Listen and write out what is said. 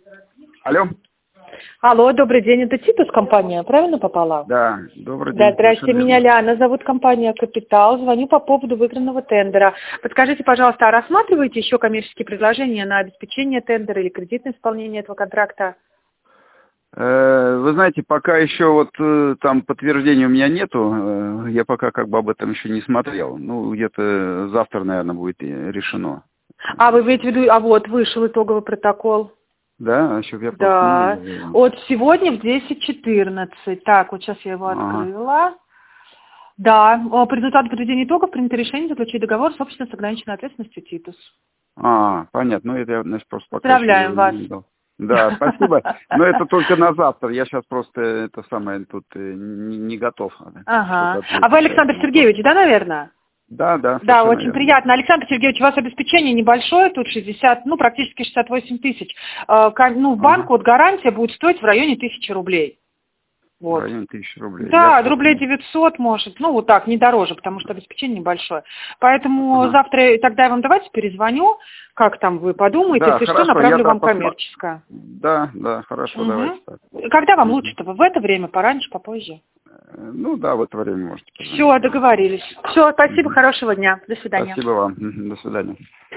Алло. Алло, добрый день, это Титус компания, правильно попала? Да, добрый день. Да, здравствуйте, меня Ляна зовут, компания «Капитал». Звоню по поводу выигранного тендера. Подскажите, пожалуйста, а рассматриваете еще коммерческие предложения на обеспечение тендера или кредитное исполнение этого контракта? Вы знаете, пока еще вот там подтверждения у меня нету, я пока как бы об этом еще не смотрел. Ну, где-то завтра, наверное, будет решено. А вы имеете в виду, а вот вышел итоговый протокол? Да, еще я просто... Да, вот сегодня в 10:14. Так, вот сейчас я его открыла. Да, по результату подведения итогов принято решение заключить договор с обществом с ограниченной ответственностью «Титус». Понятно. Ну, это я, значит, просто пока Поздравляем еще вас. не дал. Да, спасибо. Но это только на завтра. Я сейчас просто это самое тут не готов. Ага. А вы Александр Сергеевич, да, наверное? Да, Да, очень приятно. Александр Сергеевич, у вас обеспечение небольшое, тут 60, ну, практически 68 тысяч. Ну, в банк вот гарантия будет стоить в районе 1000 рублей. Вот. В районе 1000 рублей. Да, рублей 900 может, ну, вот так, не дороже, потому что обеспечение небольшое. Поэтому завтра тогда я вам давайте перезвоню, как там вы подумаете, да, если хорошо, что, направлю вам коммерческое. Да, хорошо, давайте так. Когда вам лучше-то? В это время, пораньше, попозже? Ну да, в это время можете позвонить. Все, договорились. Все, спасибо, хорошего дня. До свидания. Спасибо вам. До свидания.